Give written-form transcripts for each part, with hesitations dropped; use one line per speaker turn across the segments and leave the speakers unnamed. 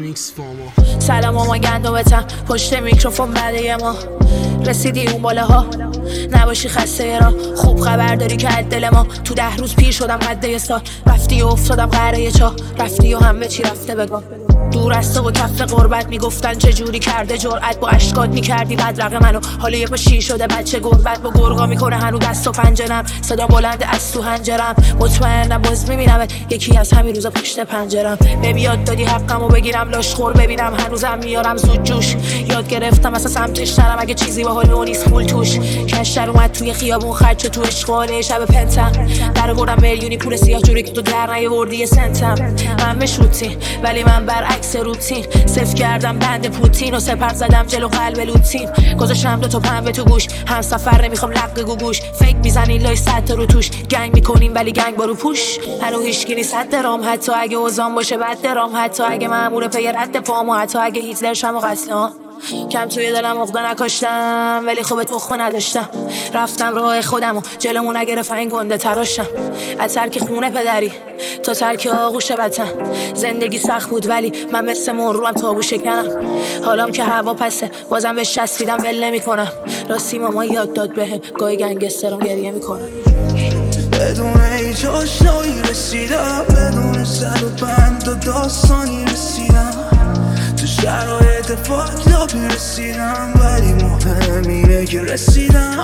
میکس فاما.
سلام ماما گندمتم پشت میکروفون بعد ما رسیدی اون بالاها نباشی خسته را خوب خبر داری که از دل ما تو 10 روز پیر شدم قده سال رفتی و افتادم قره چا رفتی و همه چی رفته بگاه دور از تو و کف قربت میگفتن چه جوری کرده جرأت با اشکات میکردی بدرقه منو حالا یه پا شیر شده بچه گربت با گرگا میکنه هنو دست و پنجرم صدا بلند از تو هنجرم مطمئنم باز میبینم یکی از همین روزا پشت پنجرم ببی یاد دادی حقمو بگیرم لاشخور ببینم هنوزم میارم زود جوش یاد گرفتم اصلا سمتش نرم اگه چیزی با حال نیست پول توش کشتر اومد توی خیابون خرچ تو اشغاله شب پنتم در بردم میلیونی پول سیاه جوری که تو در نیاوردی یه سنتم همه شوتین ولی من برعکس روتین صفر کردم بند پوتین و سپر زدم جلو قلب لوتین گذاشتم 2 تا پنبه تو گوش هم سفر نمیخوام لق گوگوش فکر میزنین لای 100 تا رو توش گنگ میکنیم ولی گنگ بارو پوش هنو هیچکی نیست حد درام حتی اگه اوزان باشه بد درام حتی اگه مامور پی رد پامو حتی اگه هیتلر شم و قتلام کم توی دلم عقده نکاشتم ولی خوب تخمه نداشتم رفتم راه خودم و جلومو نگرفت این گنده تراشم از ترک خونه پدری تا ترک آغوش وطن زندگی سخت بود ولی من مثل مروم تابو شکنم حالام که هوا پسه بازم بهش چسبیدم ول نمی‌کنم راستی ماما یاد داد بهم گاهی گنگسترام گریه میکنم
بدون هیچ آشنایی رسیدم بدون سر و بند و داستانی رسیدم تو شرایط فاکتابی رسیدم ولی مهم اینه که رسیدم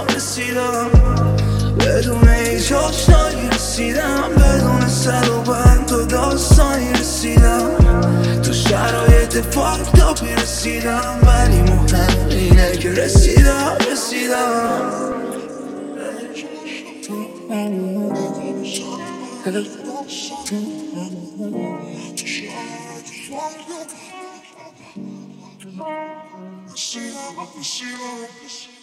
بدون هیچ آشنایی رسیدم بدون سر و بند و داستانی رسیدم تو شرایط فاکتابی رسیدم ولی مهم اینه که رسیدم
See